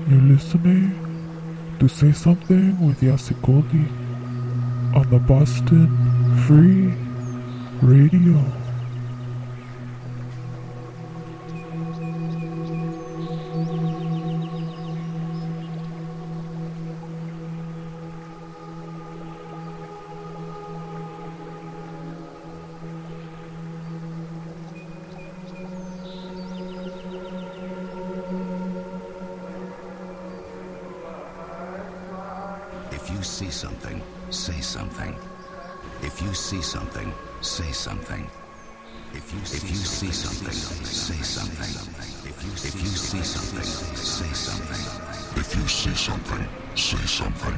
You're listening to Say Something with Yasi Goldie on the Boston Free Radio. If you see something, say something. If you see something, say something. If you see something, say something. If you see something, say something. If you see something, say something.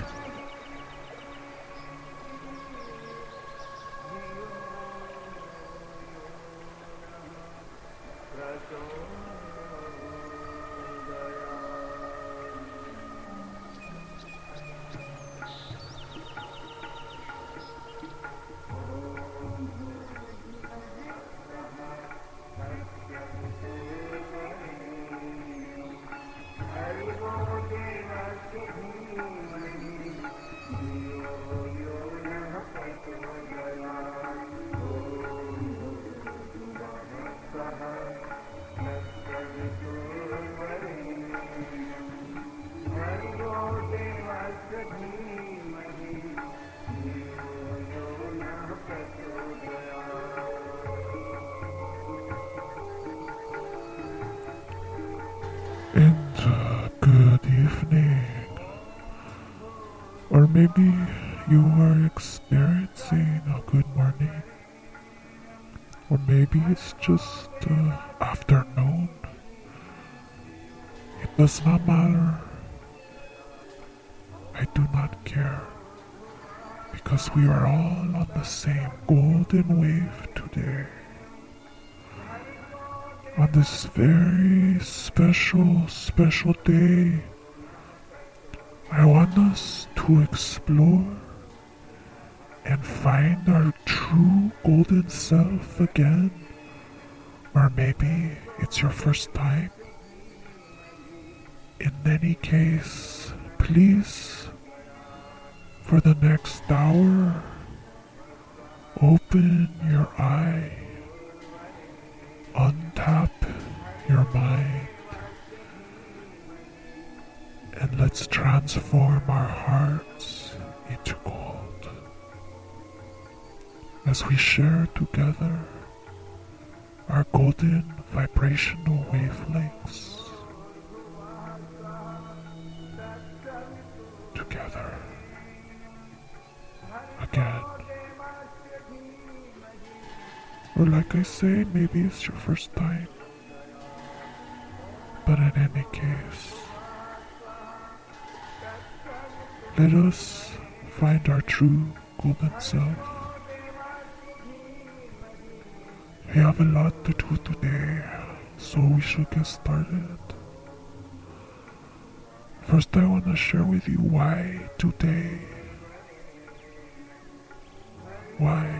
Good evening. Or maybe you are experiencing a good morning. Or maybe it's just afternoon. It does not matter. I do not care. Because we are all on the same golden wave today. On this very special day, I want us to explore and find our true golden self again. Or maybe it's your first time. In any case, please, for the next hour, open your eye. Untap your mind and let's transform our hearts into gold as we share together our golden vibrational wavelengths together again. Or like I say, maybe it's your first time. But in any case, let us find our true golden self. We have a lot to do today, so we should get started. First, I want to share with you why today. Why?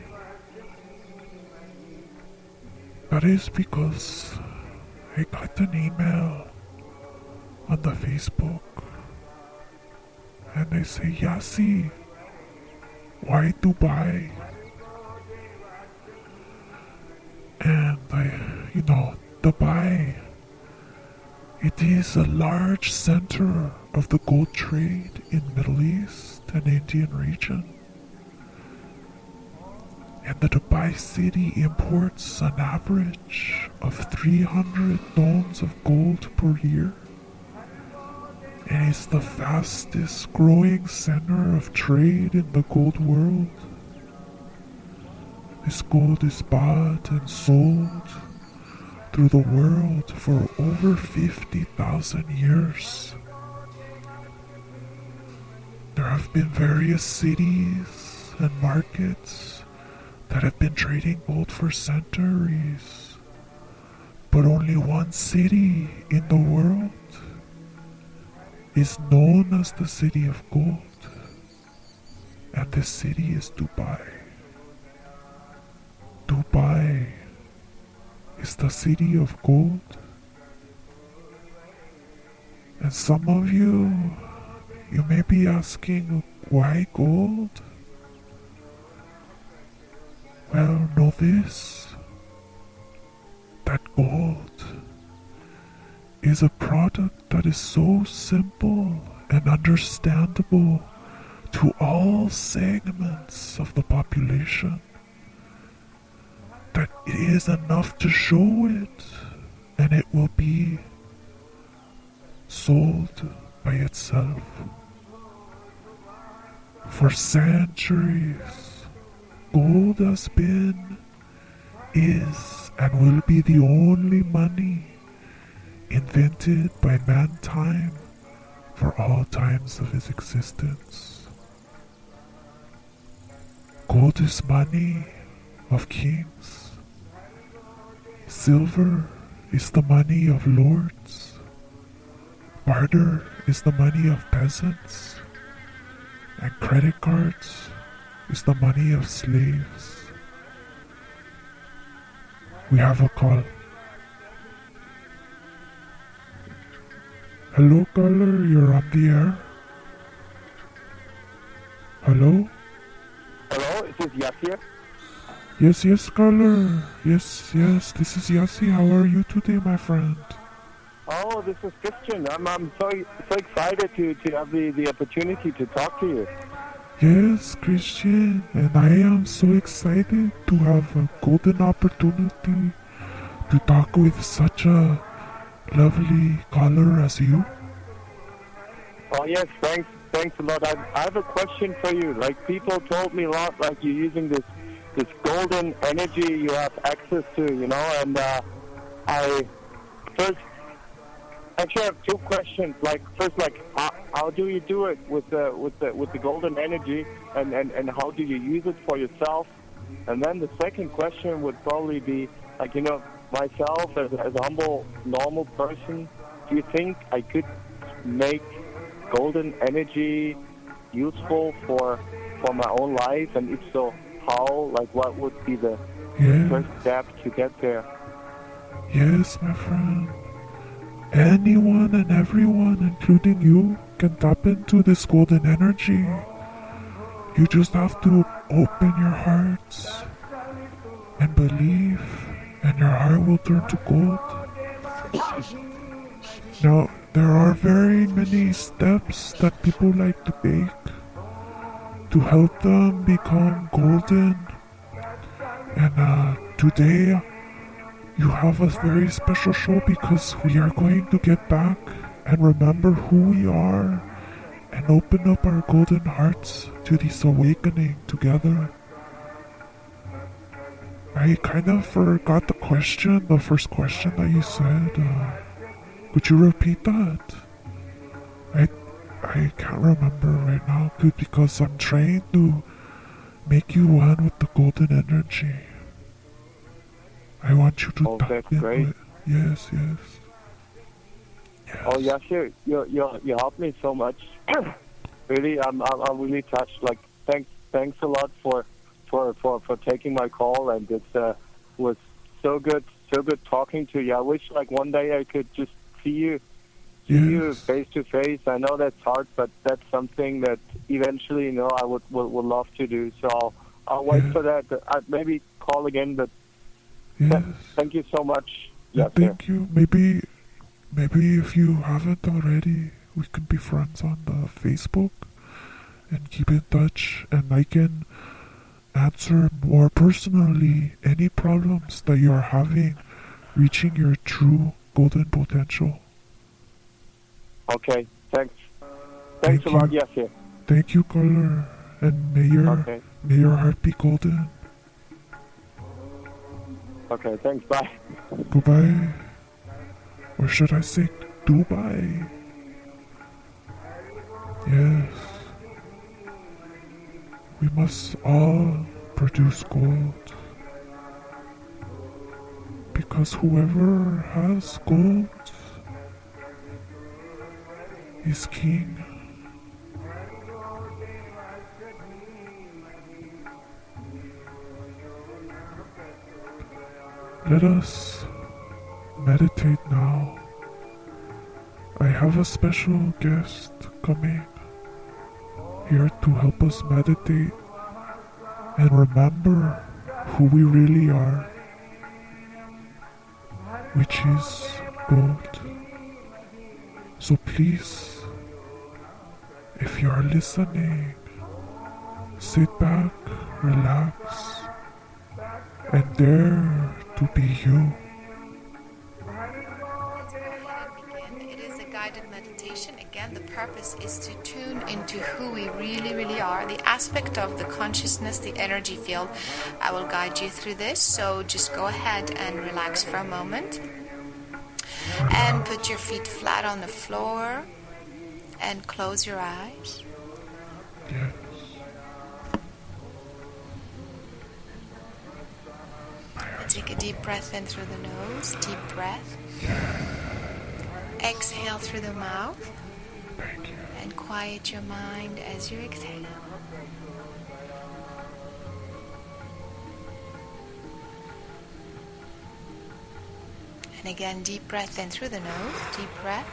That is because I got an email on the Facebook and they say, Yasi, why Dubai? And Dubai, it is a large center of the gold trade in Middle East and Indian region. And the Dubai city imports an average of 300 tons of gold per year. And is the fastest growing center of trade in the gold world. This gold is bought and sold through the world for over 50,000 years. There have been various cities and markets that have been trading gold for centuries, but only one city in the world is known as the city of gold, and this city is Dubai. Dubai is the city of gold, And some of you may be asking, why gold? Well, know this, that gold is a product that is so simple and understandable to all segments of the population that it is enough to show it, and it will be sold by itself. For centuries, gold has been, is, and will be the only money invented by mankind for all times of his existence. Gold is money of kings. Silver is the money of lords. Barter is the money of peasants. And credit cards is the money of slaves. We have a call. Hello, caller, you're on the air. Hello? Hello, is this Yasir? Yes, caller. Yes, this is Yassi. How are you today, my friend? Oh, this is Christian. I'm so excited to have the opportunity to talk to you. Yes, Christian, and I am so excited to have a golden opportunity to talk with such a lovely caller as you. Oh yes, thanks a lot. I have a question for you. Like, people told me a lot, like, you're using this golden energy you have access to, you know, and I actually have two questions. Like, first, like, how do you do it with the golden energy, and how do you use it for yourself? And then the second question would probably be, like, you know, myself as a humble, normal person, do you think I could make golden energy useful for my own life? And if so, how? Like, what would be the first step to get there? Yes, my friend. Anyone and everyone, including you, can tap into this golden energy. You just have to open your hearts and believe, and your heart will turn to gold. Now, there are very many steps that people like to take to help them become golden. And today, you have a very special show because we are going to get back and remember who we are and open up our golden hearts to this awakening together. I kind of forgot the first question that you said. Could you repeat that? I can't remember right now, good, because I'm trying to make you one with the golden energy. I want you to tap into it. Yes. Oh, yeah, sure. You helped me so much. Really, I'm really touched. Like, thanks a lot for taking my call, and it was so good talking to you. I wish, like, one day I could just see you face to face. I know that's hard, but that's something that eventually, you know, I would love to do. So I'll wait for that. I'd maybe call again, but thank you so much. Yeah, thank you. Maybe if you haven't already, we can be friends on the Facebook and keep in touch, and I can answer more personally any problems that you're having reaching your true golden potential. Okay, thanks a lot, Yasir. Thank you, caller, and may your heart be golden. Okay, thanks, bye. Goodbye. Or should I say Dubai? Yes. We must all produce gold. Because whoever has gold is king. Let us meditate now I have a special guest coming here to help us meditate and remember who we really are, which is gold. So please, if you are listening, sit back, relax, and dare to be you. It is a guided meditation. Again, the purpose is to tune into who we really are, the aspect of the consciousness, the energy field. I will guide you through this, so just go ahead and relax for a moment. And put your feet flat on the floor and close your eyes. Yes. Take a deep breath in through the nose, deep breath. Exhale through the mouth. Thank you. And quiet your mind as you exhale. And again, deep breath in through the nose, deep breath.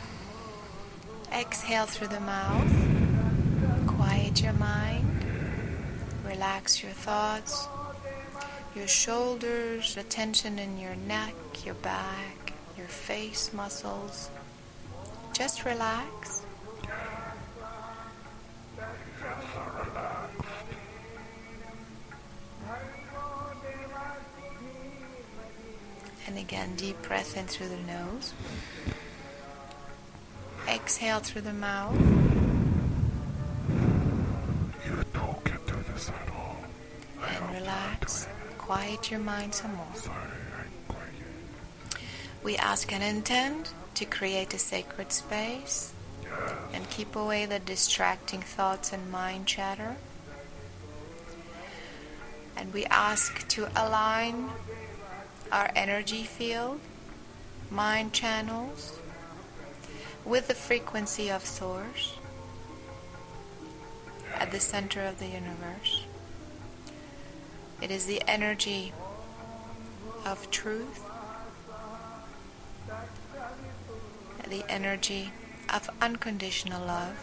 Exhale through the mouth. Quiet your mind. Relax your thoughts, your shoulders, the tension in your neck, your back, your face muscles. Just relax. And again, deep breath in through the nose. Exhale through the mouth. You two can do this at all. And relax. Quiet your mind some more. Sorry, I'm quiet. We ask and intend to create a sacred space and keep away the distracting thoughts and mind chatter. And we ask to align our energy field, mind channels, with the frequency of Source at the center of the universe. It is the energy of truth, the energy of unconditional love,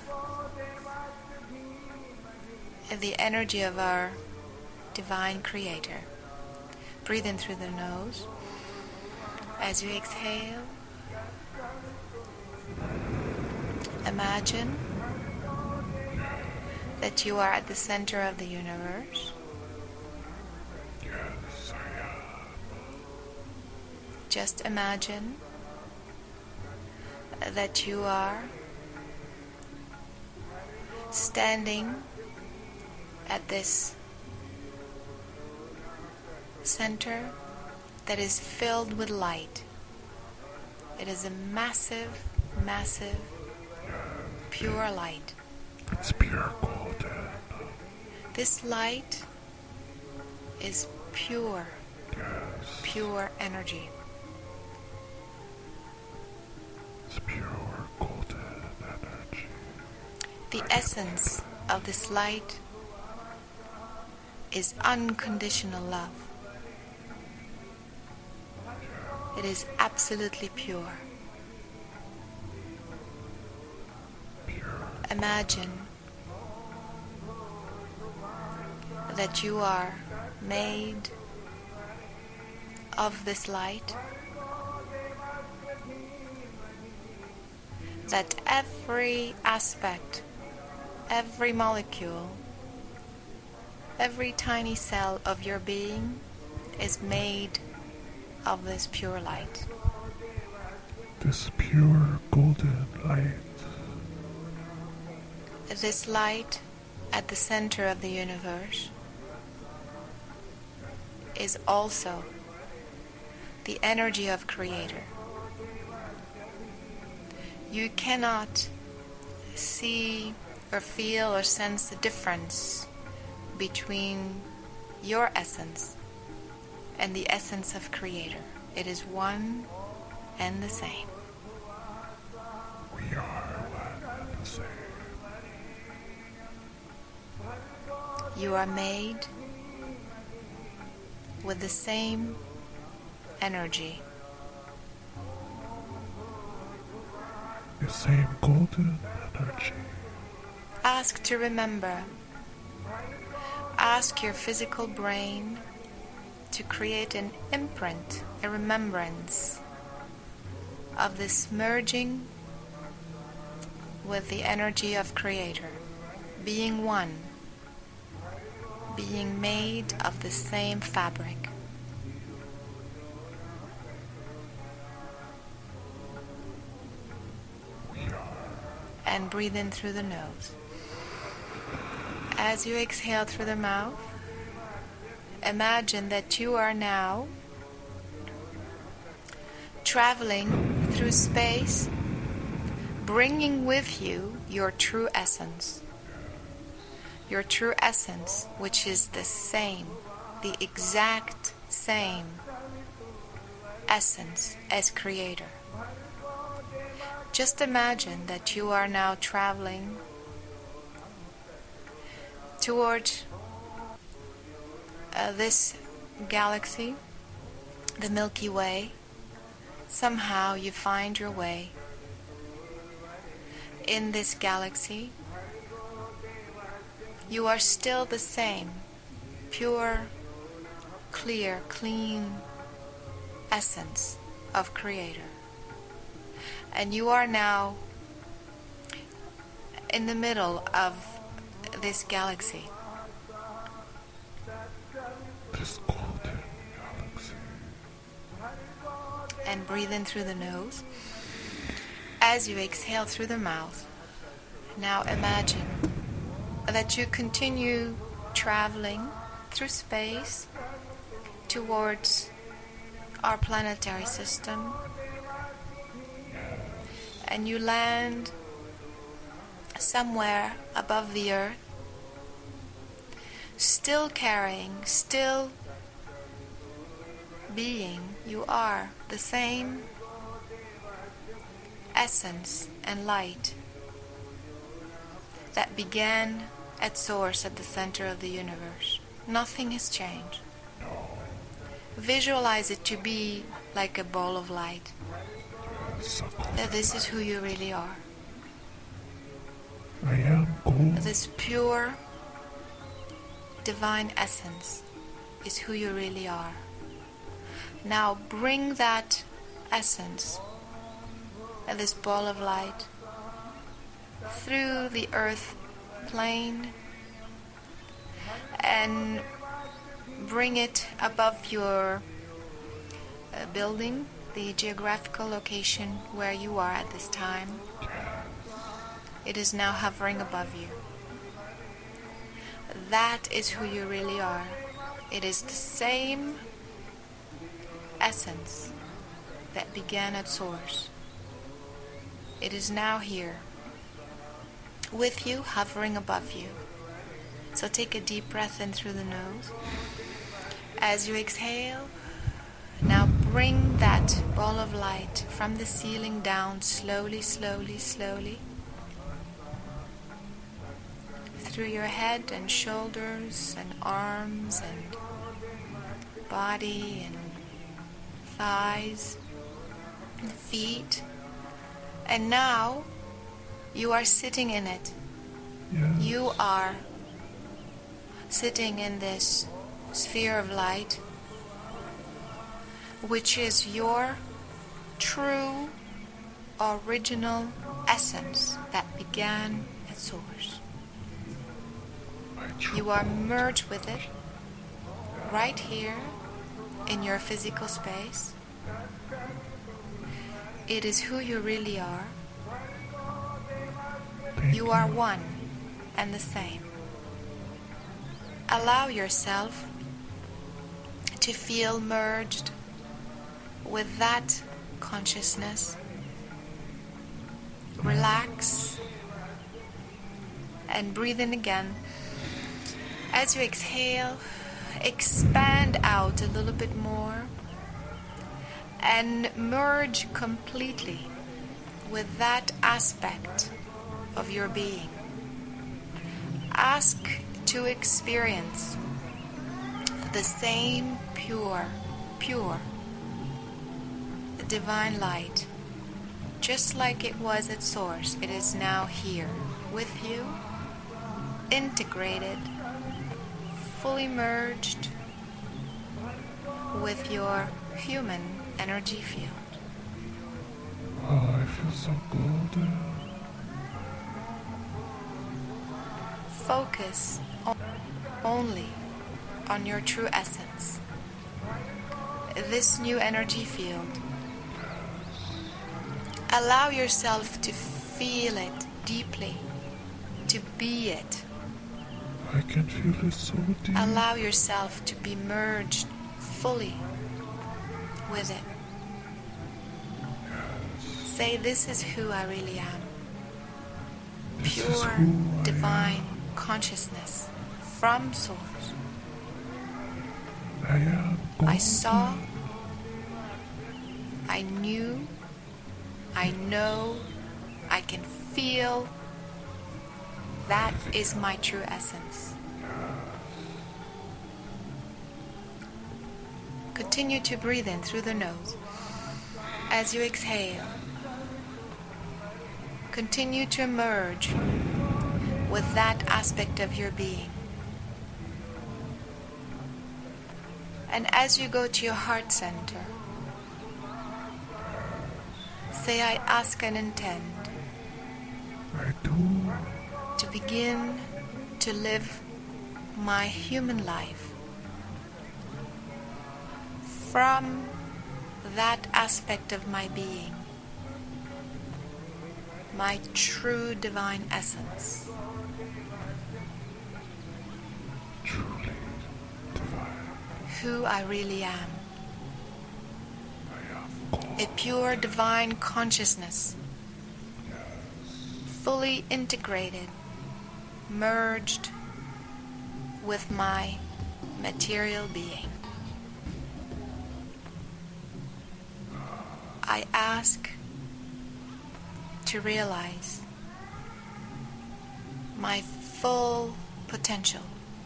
and the energy of our divine creator. Breathe in through the nose. As you exhale, imagine that you are at the center of the universe. Yes, I am. Just imagine that you are standing at this center that is filled with light. It is a massive, massive, pure light. It's pure golden. This light is pure, Yes. pure energy. It's pure golden energy. The essence of this light is unconditional love. It is absolutely pure. Imagine that you are made of this light, that every aspect, every molecule, every tiny cell of your being is made of this pure light. This pure golden light. This light at the center of the universe is also the energy of Creator. You cannot see or feel or sense the difference between your essence and the essence of Creator. It is one and the same. We are one and the same. You are made with the same energy. the same golden energy. Ask to remember. Ask your physical brain to create an imprint, a remembrance of this merging with the energy of Creator, being one, being made of the same fabric. And breathe in through the nose. As you exhale through the mouth, imagine that you are now traveling through space, bringing with you your true essence. Your true essence, which is the same, the exact same essence as Creator. Just imagine that you are now traveling toward this galaxy, the Milky Way. Somehow you find your way in this galaxy. You are still the same, pure, clear, clean essence of Creator. And you are now in the middle of this galaxy. This golden galaxy. And breathe in through the nose. As you exhale through the mouth, now imagine that you continue traveling through space towards our planetary system, and you land somewhere above the earth, still carrying, still being, you are the same essence and light that began at source at the center of the universe. Nothing has changed. Visualize it to be like a ball of light. That this is who you really are. I am gold. This pure divine essence is who you really are. Now bring that essence, this ball of light, through the earth plane and bring it above your building, the geographical location where you are at this time. It is now hovering above you. That is who you really are. It is the same essence that began at source. It is now here, with you, hovering above you. So take a deep breath in through the nose. As you exhale, now bring that ball of light from the ceiling down slowly, slowly, slowly, through your head and shoulders and arms and body and thighs and feet. And now you are sitting in it. Yes. You are sitting in this sphere of light, which is your true original essence that began at source. You are merged with it right here in your physical space. It is who you really are. You are one and the same. Allow yourself to feel merged with that consciousness. Relax and breathe in again. As you exhale, expand out a little bit more and merge completely with that aspect of your being. Ask to experience the same pure divine light just like it was at source, it is now here with you, integrated, fully merged with your human energy field. Oh, I feel so golden. Focus only on your true essence, this new energy field. Allow yourself to feel it deeply, to be it. I can feel it so deep. Allow yourself to be merged fully with it. Say, this is who I really am. This is Pure, who I divine consciousness from source. I am golden. I saw, I knew, I know, I can feel. That is my true essence. Continue to breathe in through the nose. As you exhale, continue to merge with that aspect of your being. And as you go to your heart center, say, I ask and intend I do. to begin to live my human life from that aspect of my being, my true divine essence. Truly divine. Who I really am. I am golden. A pure divine consciousness, fully integrated, merged with my material being. I ask to realize my full potential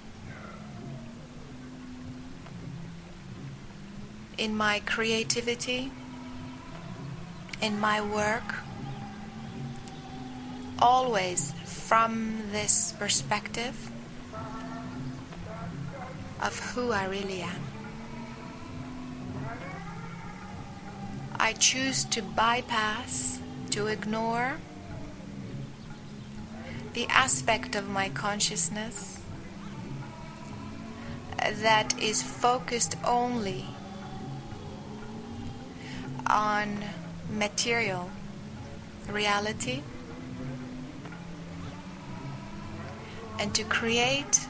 in my creativity, in my work, always from this perspective of who I really am. I choose to bypass, to ignore the aspect of my consciousness that is focused only on material reality, and to create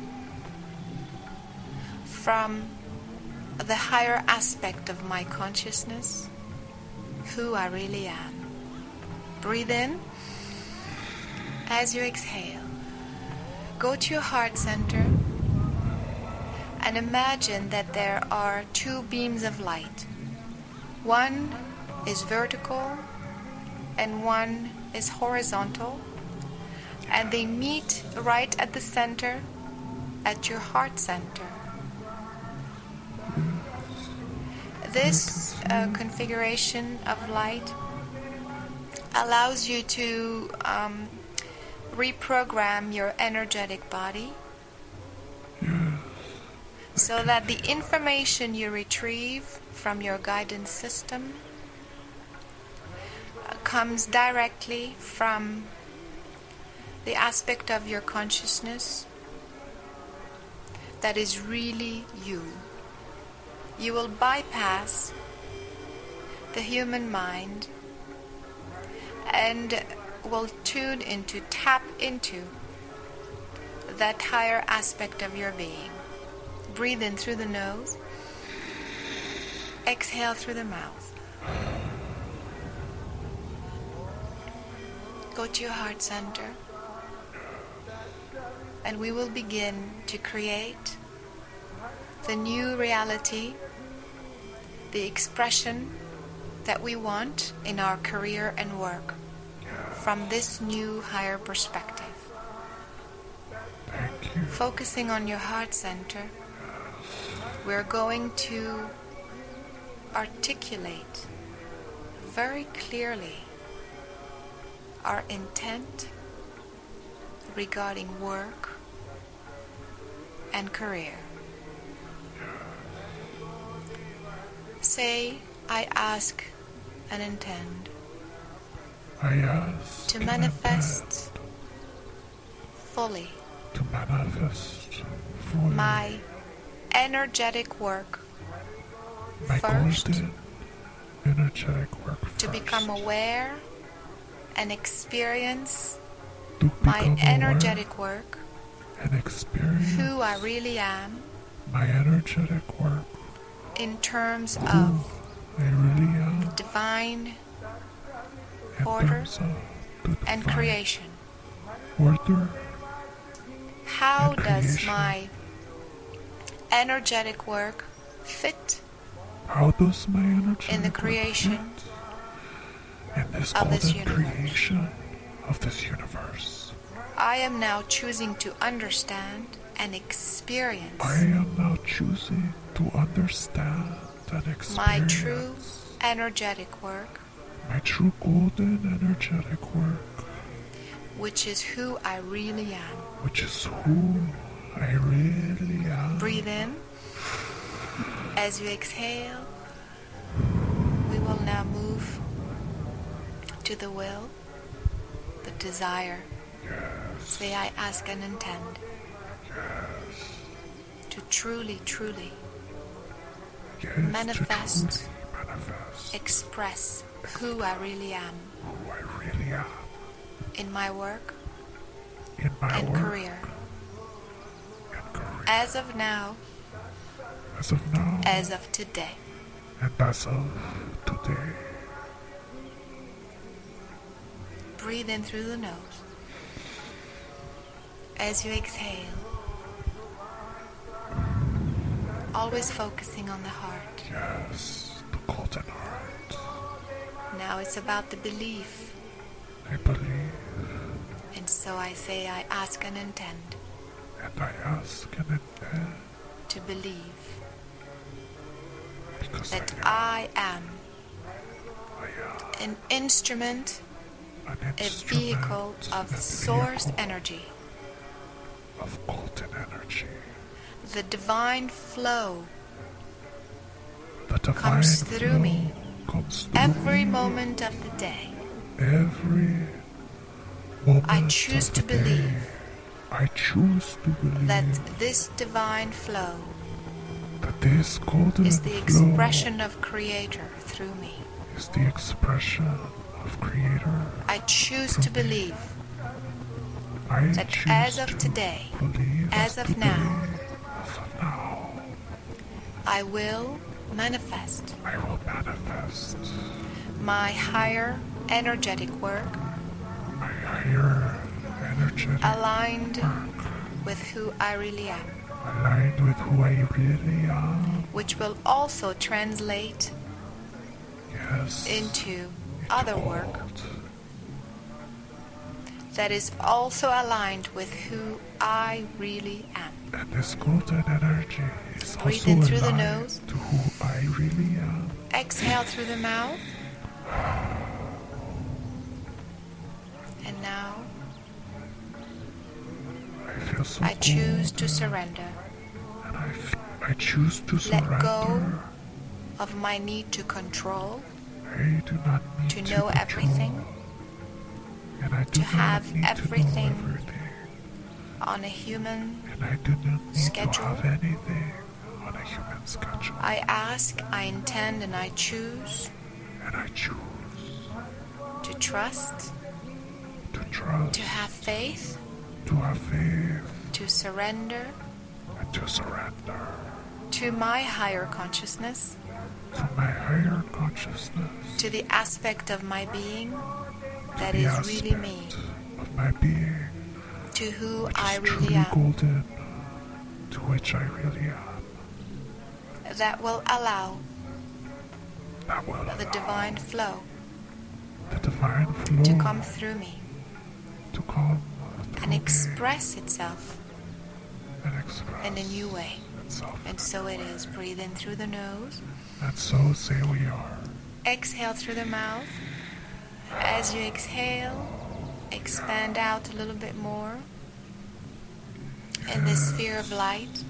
from the higher aspect of my consciousness who I really am. Breathe in. As you exhale, go to your heart center and imagine that there are two beams of light. One is vertical and one is horizontal, and they meet right at the center, at your heart center. This configuration of light allows you to reprogram your energetic body so that the information you retrieve from your guidance system comes directly from the aspect of your consciousness that is really you. You will bypass the human mind and will tap into that higher aspect of your being. Breathe in through the nose. Exhale through the mouth. Go to your heart center, and we will begin to create the new reality, the expression that we want in our career and work from this new higher perspective. Thank you. Focusing on your heart center, we're going to articulate very clearly our intent regarding work and career. Say, I ask and intend I ask to and manifest fully intend to manifest fully my energetic work my first, golden energetic work to first, become aware and experience to my become energetic work, aware and experience who I really am, my energetic work, in terms who of I really am, divine in order terms of the and divine creation. order. How and does creation. my energetic work fit How does my energetic in the work creation fit in this of this golden universe? creation of this universe? I am now choosing to understand and experience I am now choosing to understand and experience my true energetic work, my true golden energetic work, which is who I really am. which is who I really am. Breathe in. As you exhale, we will now move to the will, the desire. Say, I ask and intend to truly, truly Yes, manifest, to truly manifest express who I really am who I really am in my work in my and work career. and career. As of now, As of now, as of today. and as of today. Breathe in through the nose. As you exhale, always focusing on the heart. Yes, the golden heart. Now it's about the belief. I believe And so I say, I ask and intend and I ask and intend to believe because that I I am am an instrument, an a instrument, vehicle of a source vehicle energy. of golden energy. The divine flow The divine comes through flow me comes through every me moment of the day. every moment I choose of to the day. believe I choose to believe that this divine flow that this golden is the flow expression of Creator through me. is the expression of Creator. I choose to believe I that choose as of to today, believe as of today, now, as of now, I will manifest I will manifest my higher energetic work my higher energetic aligned with who I really am, aligned with who I really am. which will also translate Yes. into other work gold. that is also aligned with who I really am. And this golden energy is Breathe also in through the aligned nose. to who I really am. Exhale through the mouth. And now I feel so I choose gold, to surrender. and I choose to surrender. Let go of my need to control, I do not need to to know control, everything, and I do to not have need everything to know everything, on a human. and I do not need schedule. to have anything on a human schedule. I ask, I intend, and I choose And I choose to trust, to trust, to have faith, to have faith, to surrender and to surrender to my higher consciousness, to my higher consciousness, to the aspect of my being that the is really me, aspect of my being, to who which I is really truly am, golden, to which I really am. that will allow That will the allow divine flow the divine flow to come through me to come through and me express itself and express in a new way. itself. And so it is. Breathe in through the nose. And so say we are. Exhale through the mouth. As you exhale, expand out a little bit more in this sphere of light.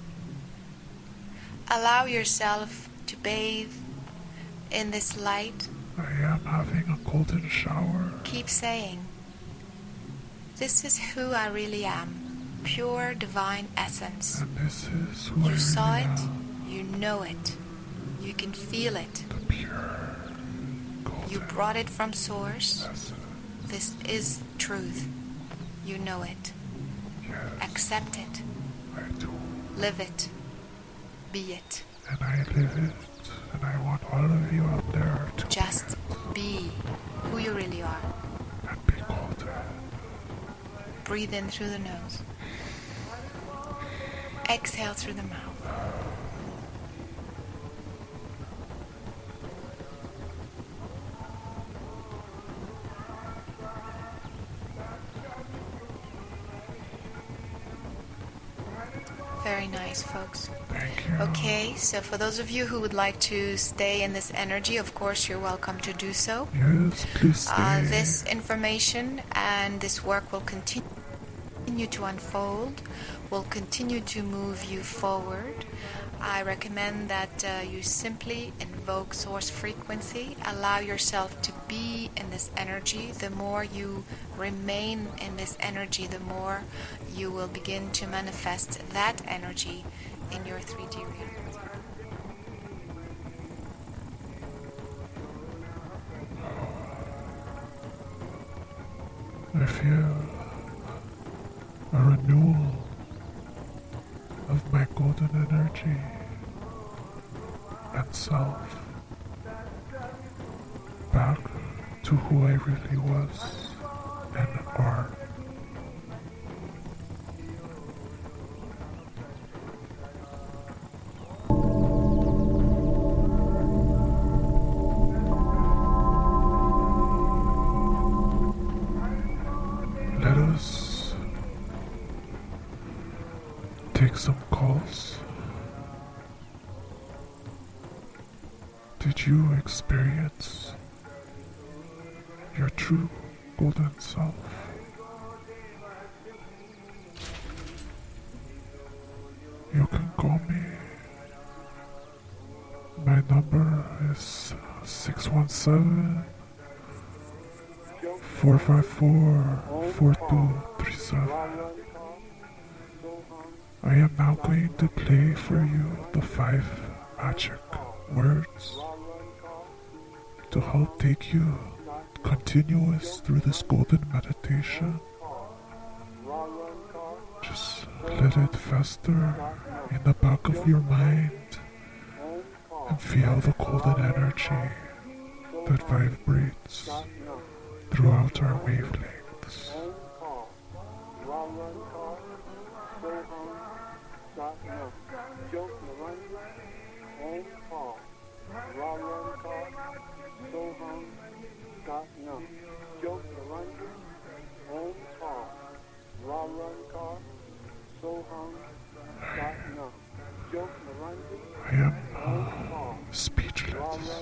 Allow yourself to bathe in this light. I am having a golden shower. Keep saying, this is who I really am, pure divine essence. And this is who I You saw really it, am. you know it, you can feel it. The pure golden You brought it from source. essence. This is truth. You know it. Yes, Accept it. I do. Live it. Be it. And I live it. And I want all of you out there to Just be who you really are. and be golden. Breathe in through the nose. Exhale through the mouth. Very nice, folks. Thank you. Okay, so for those of you who would like to stay in this energy, of course, you're welcome to do so. Yes, please stay. This information and this work will continue to unfold, will continue to move you forward. I recommend that you simply invoke source frequency, allow yourself to be in this energy. The more you remain in this energy, the more you will begin to manifest that energy in your 3D reality. I feel a renewal of my golden energy and self back to who I really was and are. Let us take some calls. Did you experience your true golden self? You can call me. My number is 617 454-4237. I am now going to play for you the 5 magic words to help take you continuous through this golden meditation. Just let it fester in the back of your mind and feel the golden energy that vibrates throughout our wavelengths. I am speechless.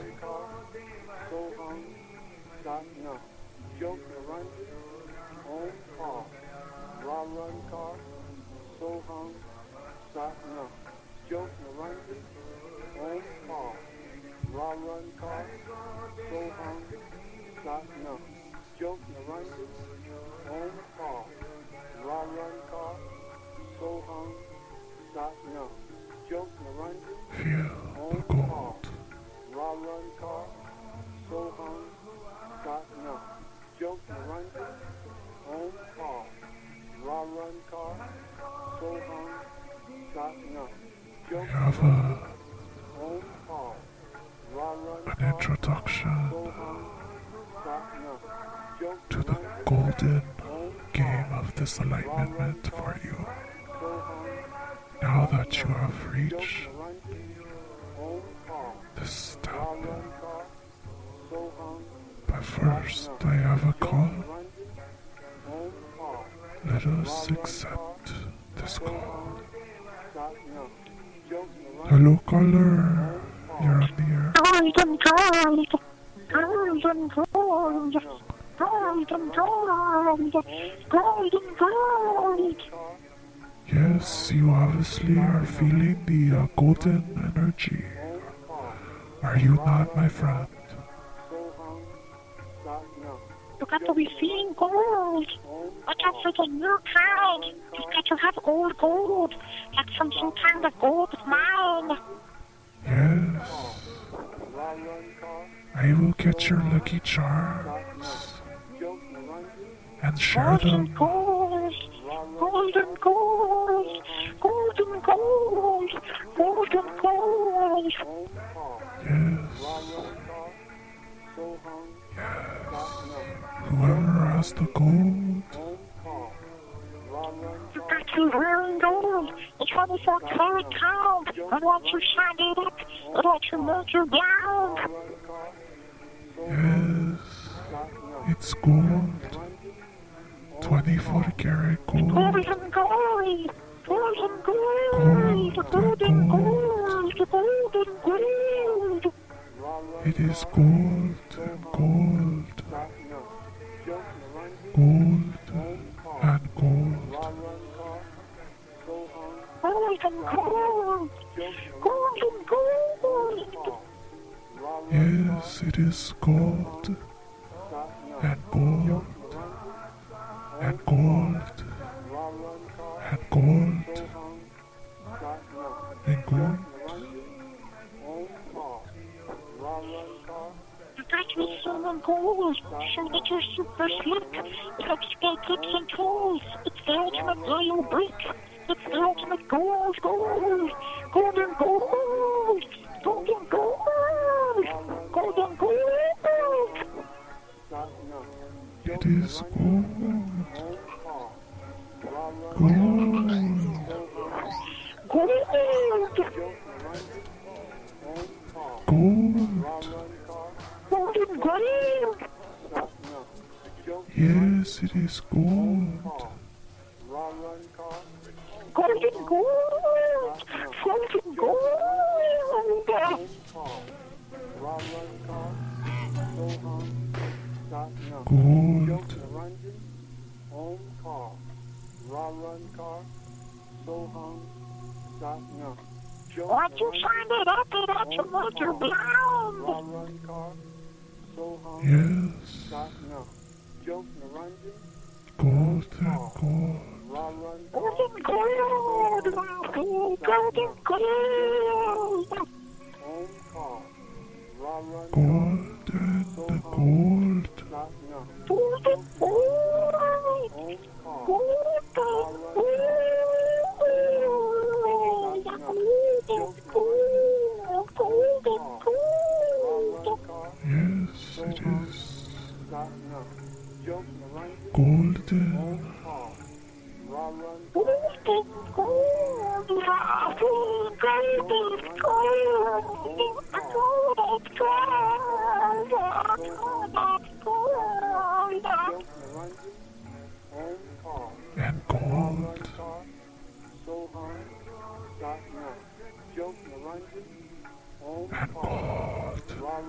Feel the gold. We have an introduction to the golden game of this enlightenment for you. Now that you have reached this step, but first I have a call. Let us accept this call. Hello, caller. You're on the air. golden gold, golden gold. Yes, you obviously are feeling the golden energy. Are you not, my friend? You got to be seeing gold. Watch out for the new kind. You got to have gold. Like some kind of gold of mine. Yes. I will get your lucky charms and share them. Gold, golden gold, golden gold, golden gold. Yes. Whoever has the gold. You got to wearing gold. It's 24 karat gold. And once you shine it up, it lets you make you blind. Yes. It's gold. 24 karat gold. Golden gold, golden gold, golden gold, golden gold. It is gold and gold. Gold and gold. Golden gold, golden gold. Yes, it is gold and gold and gold and gold and gold. You got to be selling gold, so that you're super slick. It helps you get tips and tools. It's the ultimate royal brick. It's the ultimate gold, golden gold, golden gold, golden gold. It is gold. Gold. Gold. Gold. Golden gold. Yes, it is gold. Golden gold. Golden gold. Gold. Once you shine it up, it lets you make you blind. Yes. Gold and gold. Golden gold. Golden gold. Gold and gold. Golden gold. Golden gold. Yes, it is golden. And gold. And gold.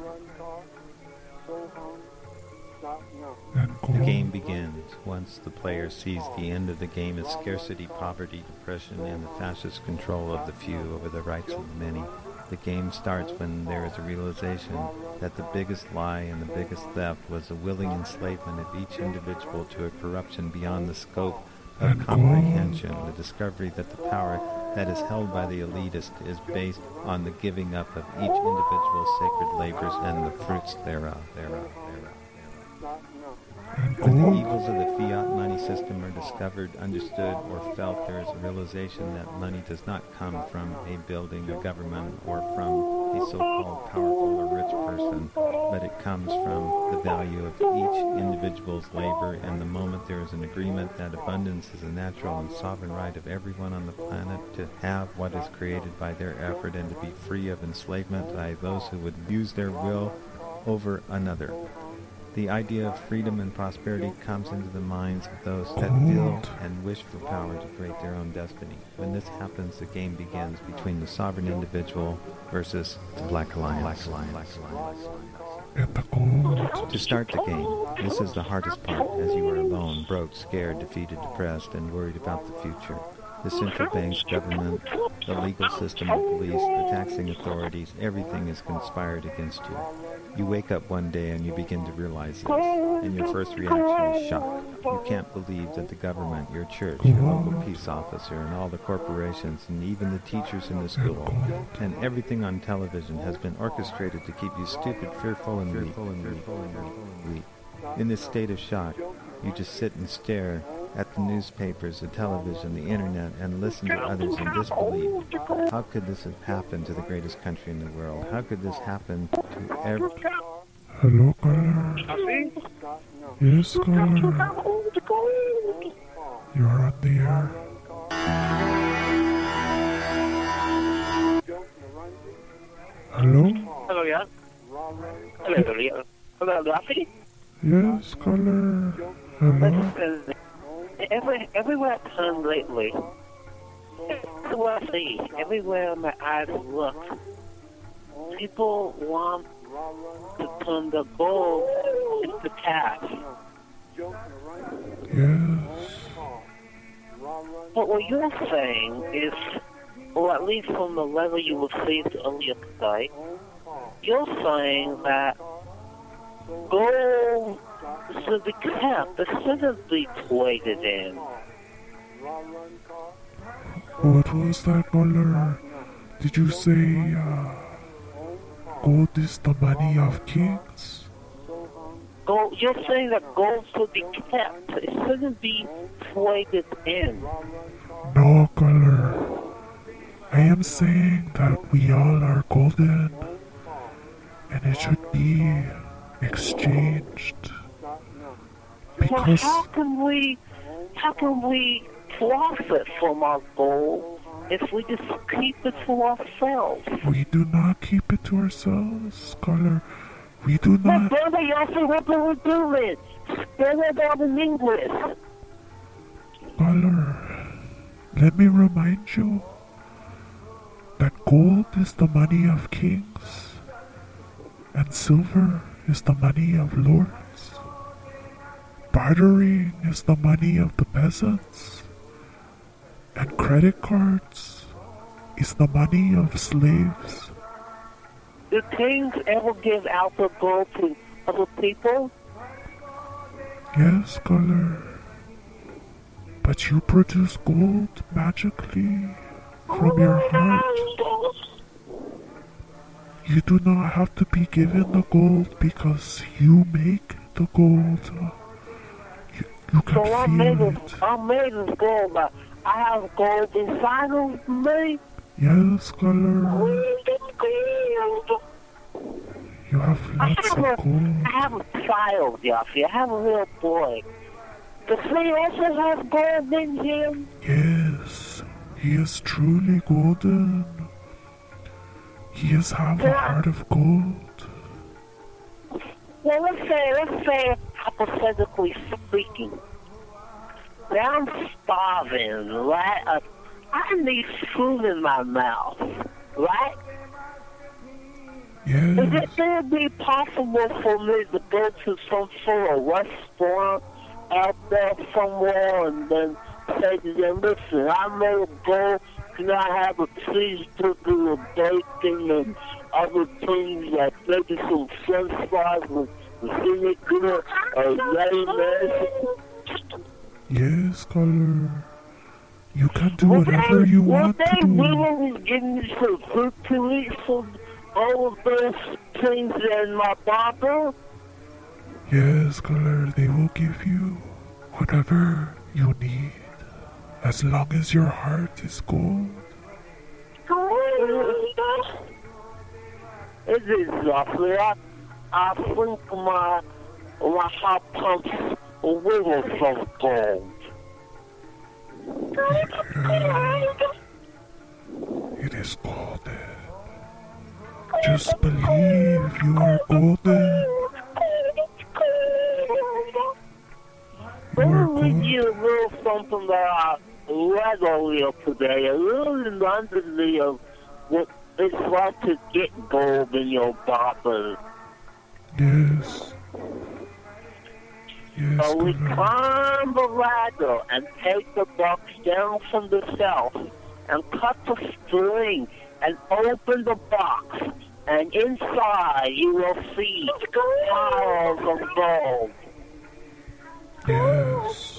And The gold. game begins once the player sees the end of the game as scarcity, poverty, depression, and the fascist control of the few over the rights of the many. The game starts when there is a realization that the biggest lie and the biggest theft was the willing enslavement of each individual to a corruption beyond the scope of comprehension, the discovery that the power that is held by the elitist is based on the giving up of each individual's sacred labors and the fruits thereof. When the evils of the fiat money system are discovered, understood, or felt, there is a realization that money does not come from a building, a government, or from a so-called powerful or rich person, but it comes from the value of each individual's labor, and the moment there is an agreement that abundance is a natural and sovereign right of everyone on the planet to have what is created by their effort and to be free of enslavement by those who would use their will over another. The idea of freedom and prosperity comes into the minds of those that feel and wish for power to create their own destiny. When this happens, the game begins between the sovereign individual versus the Black Alliance. And the gold. To start the game, This is the hardest part, as you are alone, broke, scared, defeated, depressed, and worried about the future. The central banks, government, the legal system, the police, the taxing authorities, everything is conspired against you. You wake up one day and you begin to realize this, and your first reaction is shock. You can't believe that the government, your church, your local peace officer, and all the corporations, and even the teachers in the school, and everything on television has been orchestrated to keep you stupid, fearful, and weak. In this state of shock, you just sit and stare at the newspapers, the television, the internet, and listen to others in disbelief. How could this have happened to the greatest country in the world? How could this happen to every... Hello, caller. Yes, caller. You're on the air. Hello? Hello, yeah. Hello, yeah. Hello, Rafi. Yes, caller. Hello? Listen, everywhere I turn lately, everywhere I see, everywhere my eyes look, people want to turn the gold into cash. Yes. But what you're saying is, or at least from the level you received earlier today, you're saying that gold should be kept. It shouldn't be traded in. What was that, caller? Did you say, gold is the money of kings? Gold, you're saying that gold should be kept. It shouldn't be traded in. No, caller. I am saying that we all are golden, and it should be exchanged. Well, how can we profit from our gold if we just keep it to ourselves? We do not keep it to ourselves, scholar. We do My not. brother, you also what we're doing. Spell it out in English. Scholar, let me remind you that gold is the money of kings, and silver is the money of lords. Bartering is the money of the peasants, and credit cards is the money of slaves. Do kings ever give out the gold to other people? Yes, scholar. But you produce gold magically from your heart. You do not have to be given the gold because you make the gold. You can So I'm made feel of gold, but I have gold inside of me. Yes, scholar. You have lots of gold. I have a child, Yossi. I have a little boy. Does he also have gold in him? Yes, he is truly golden. He has have a heart of gold. Well, let's say, hypothetically speaking, that I'm starving, right? I need food in my mouth, right? Yes. Is it going to be possible for me to go to some sort of restaurant out there somewhere and then say to them, listen, I'm going to go, can I have a cheeseburger with bacon and other things like maybe some french fries with vinegar or mayonnaise? Yes, scholar. You can do whatever you want to do. Will they give me some food to eat from all of those things in my bottle? Yes, scholar, they will give you whatever you need, as long as your heart is gold. It is lovely. I think my heart pumps a little from gold. It is golden. Just believe you are golden. Let me read you a little something that I read earlier today. A little reminded me of what it's like to get gold in your bottle. Yes. Yes, So we Scholar. climb the ladder and take the box down from the shelf and cut the string and open the box. And inside you will see piles of gold. Yes.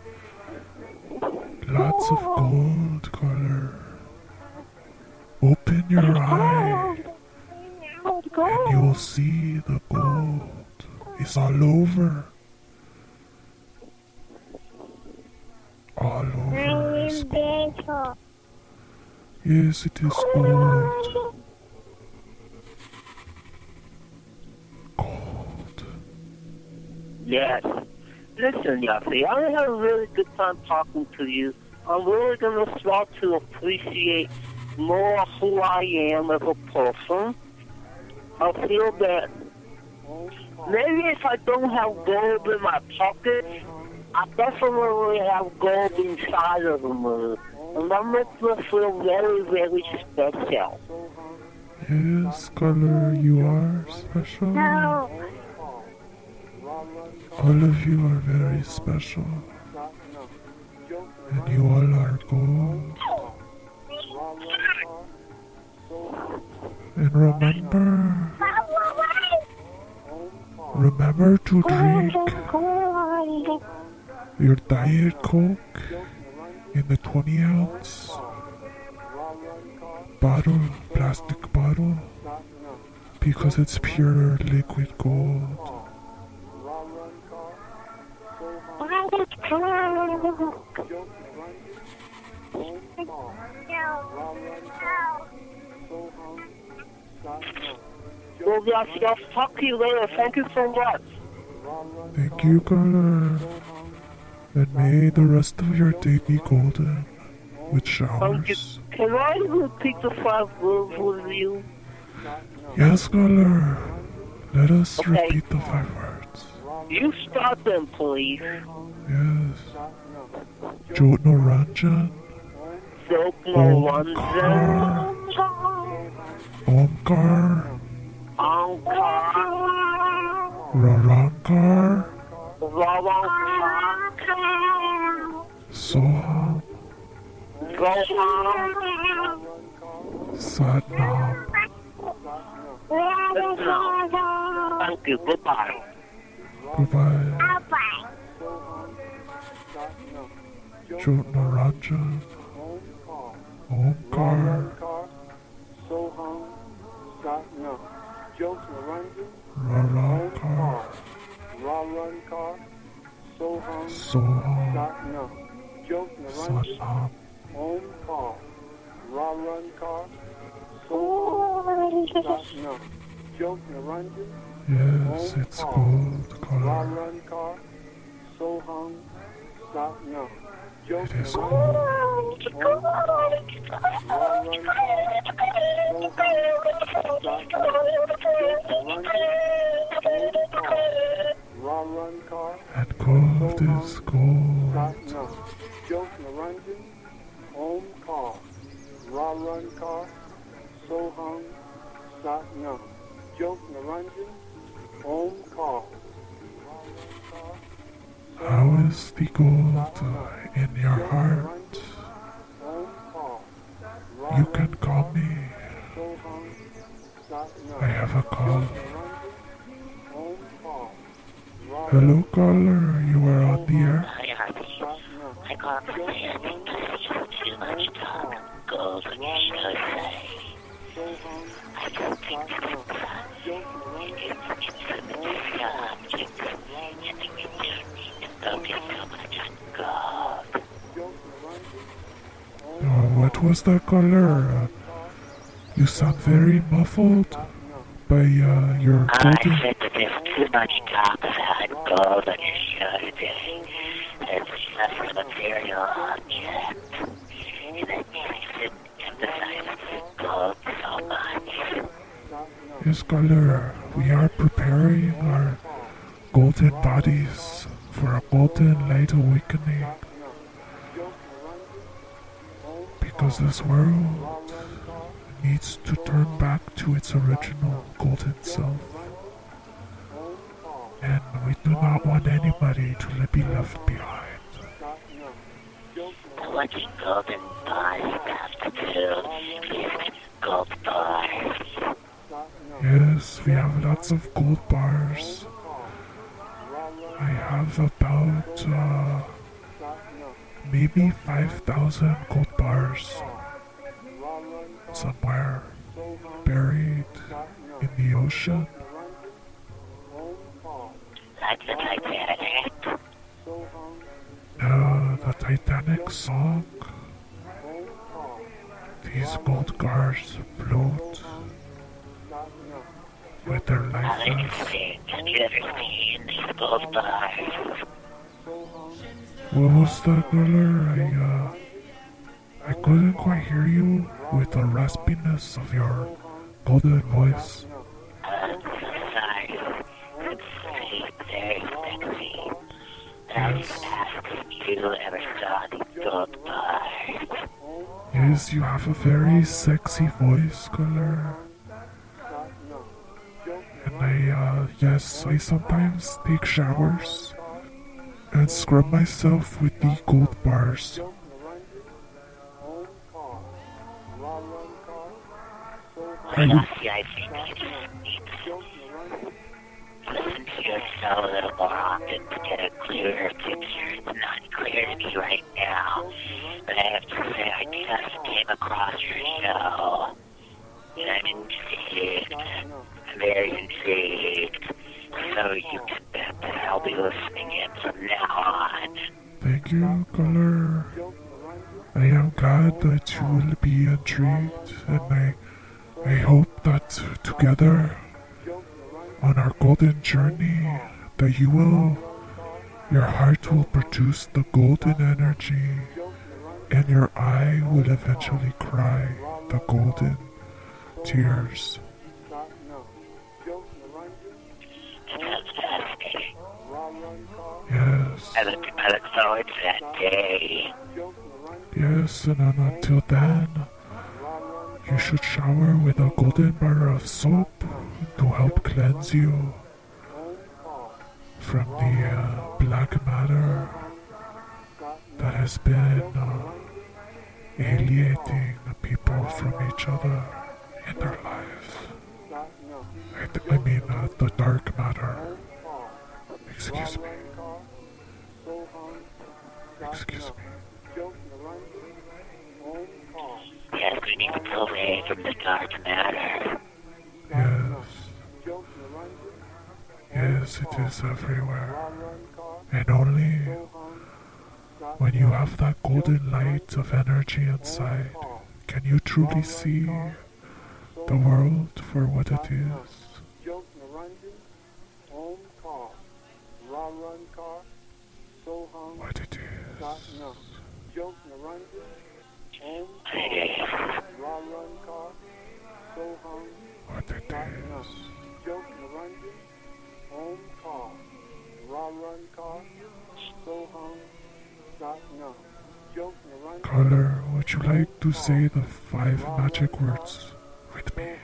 Lots of gold, Scholar. Open your eye and you will see the gold. It's all over. All over is gold. Yes, it is gold. Gold. Yes. Listen, Yossi, I had a really good time talking to you. I'm really going to start to appreciate more who I am as a person. I feel that maybe if I don't have gold in my pockets, I definitely have gold inside of me. And that makes me feel very, very special. Yes, Scholar, you are special. All of you are very special. And you all are gold. And remember to drink your Diet Coke in the 20-ounce bottle, plastic bottle, because it's pure liquid gold. Well, Yossi, I'll talk to you later. Thank you so much. Thank you, Carla. And may the rest of your day be golden with Thank you. showers. Can I repeat the 5 words with you? Yes, Carla. Let us Okay. repeat the 5 words. You start them, please. Yes. Jyotiranjan, Jyotiranjan, Omkar, Ankar, Rarankar, Ravankar, Soham, Goham, Satnam. Thank you. Goodbye. Goodbye. Jyotiranjan, Omkar, Rarankar, Soham, Satnam. Yes, it's gold color. It is gold. And gold is gold. How is the gold in your heart? You can call me. I have a call. Hello, caller. You are on the air. Hi, Harvey. I called to say I think there's just too much talk of gold when you should say. I just think that it's the object, and the return is focused so much on gold. What was that, caller? You sound very muffled by your I golden... said that there's too much talk about gold on your show today. It's just a material object. And that makes it emphasize gold so much. Yes, caller. We are preparing our golden bodies for a golden light awakening. Because this world needs to turn back to its original golden self. And we do not want anybody be left behind. What do golden bars have to do with gold bars? Yes, we have lots of gold bars. I have about maybe 5,000 gold bars somewhere buried in the ocean. Like the Titanic. The Titanic song. These gold bars float with their life vests. Have you ever seen these gold bars? What was that, Guller? I couldn't quite hear you with the raspiness of your golden voice. I'm so sorry. It's very sexy. I was asked if you ever saw these gold bars. Yes, you have a very sexy voice, Guller. And yes, I sometimes take showers and scrub myself with the gold bars. Honestly, I think you just need to listen to yourself a little more often to get a clearer picture. It's not clear to me right now, but I have to say I just came across your show, and I'm intrigued. I'm very intrigued. So you can bet that I'll be listening in from now on. Thank you, Guller. I am glad that you will be intrigued, and I hope that together on our golden journey that your heart will produce the golden energy and your eye will eventually cry the golden tears. That's fascinating. Yes. I look forward to that day. Yes, and until then, you should shower with a golden bar of soap to help cleanse you from the black matter that has been alienating the people from each other in their lives. I mean, the dark matter. Excuse me. Excuse me. Yes, we need to pull away from the dark matter. Yes. Yes, it is everywhere. And only when you have that golden light of energy inside can you truly see the world for what it is. What it is. What it is. Caller, would you like to say the 5 magic words with me?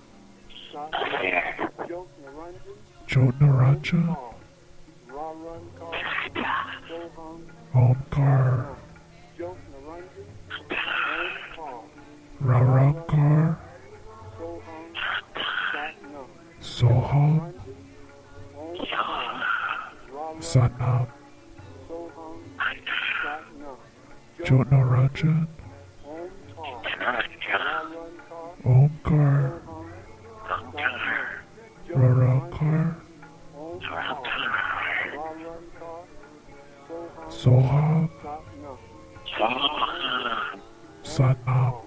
Jotnaranja, Omkar, Rarankar, Soham, Satnam, Jotnarajan, Omkar, Rarankar, Soham, Satnam,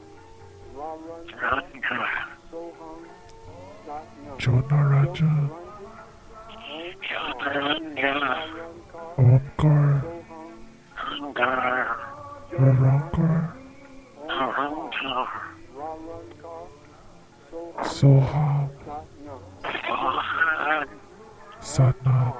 Jotnarajan, Omkar, Rarankar, Soham, Satnam.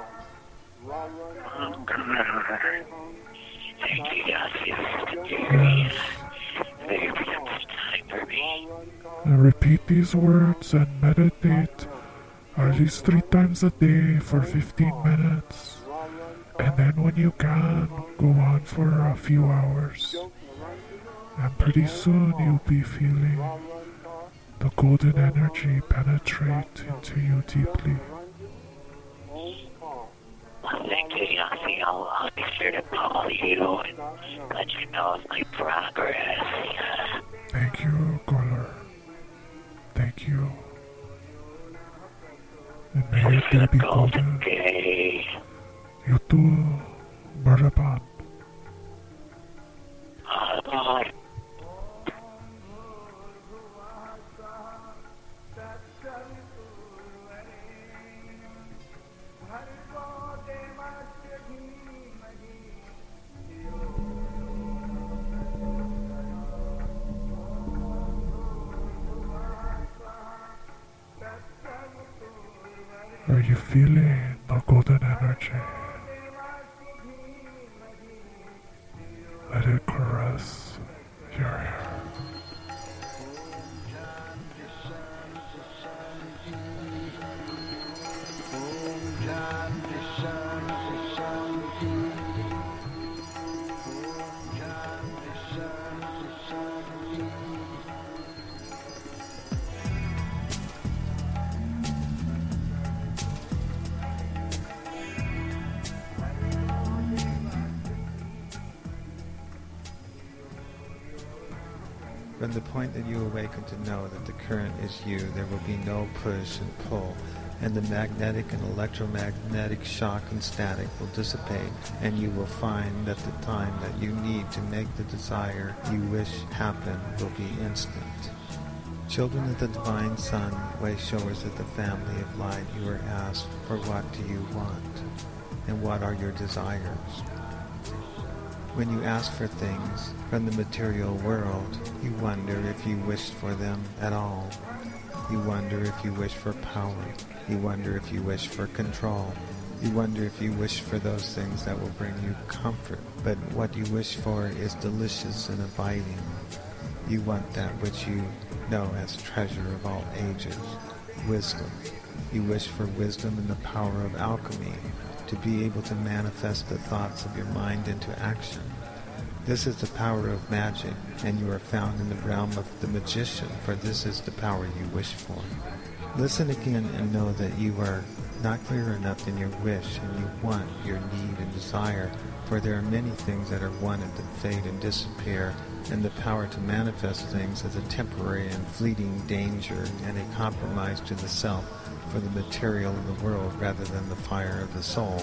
Thank you, guys. Yes. Very precious time for me. And repeat these words and meditate at least 3 times a day for 15 minutes. And then And when you can, go on for a few hours. And pretty soon you'll be feeling the golden energy penetrate into you deeply. Well, thank you, Yossi. I'll be sure to call you and let you know of my progress. Thank you, Goller. Thank you. And may your day be golden. You too, Maraban. Bye. Are you feeling the golden energy? Let it caress your hair. From the point that you awaken to know that the current is you, there will be no push and pull, and the magnetic and electromagnetic shock and static will dissipate, and you will find that the time that you need to make the desire you wish happen will be instant. Children of the Divine Son, way showers of the family of light, you are asked, for what do you want? And what are your desires? When you ask for things from the material world, you wonder if you wished for them at all. You wonder if you wish for power. You wonder if you wish for control. You wonder if you wish for those things that will bring you comfort. But what you wish for is delicious and abiding. You want that which you know as treasure of all ages, wisdom. You wish for wisdom and the power of alchemy, to be able to manifest the thoughts of your mind into action. This is the power of magic, and you are found in the realm of the magician, for this is the power you wish for. Listen again and know that you are not clear enough in your wish, and you want your need and desire, for there are many things that are wanted that fade and disappear, and the power to manifest things is a temporary and fleeting danger and a compromise to the self for the material of the world rather than the fire of the soul.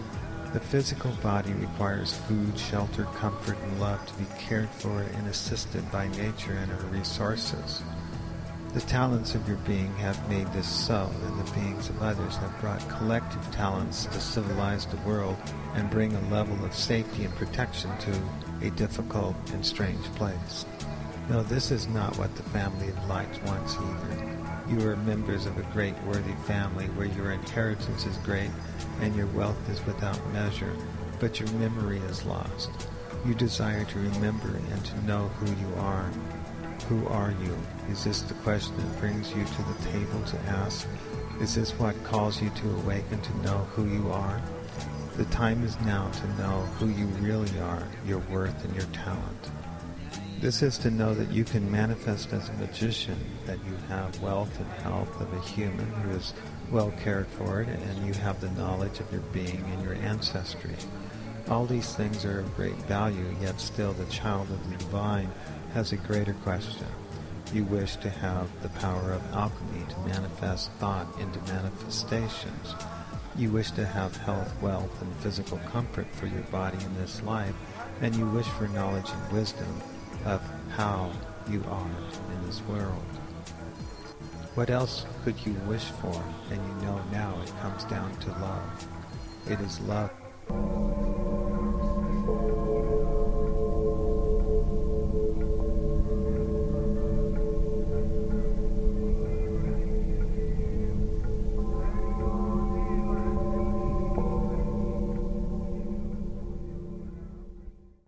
The physical body requires food, shelter, comfort, and love to be cared for and assisted by nature and her resources. The talents of your being have made this so, and the beings of others have brought collective talents to civilize the world and bring a level of safety and protection to a difficult and strange place. No, this is not what the family of light wants either. You are members of a great worthy family where your inheritance is great and your wealth is without measure, but your memory is lost. You desire to remember and to know who you are. Who are you? Is this the question that brings you to the table to ask? Is this what calls you to awaken to know who you are? The time is now to know who you really are, your worth and your talent. This is to know that you can manifest as a magician, that you have wealth and health of a human who is well cared for, and you have the knowledge of your being and your ancestry. All these things are of great value, yet still the child of the divine has a greater question. You wish to have the power of alchemy to manifest thought into manifestations. You wish to have health, wealth, and physical comfort for your body in this life, and you wish for knowledge and wisdom of how you are in this world. What else could you wish for? And you know now it comes down to love. It is love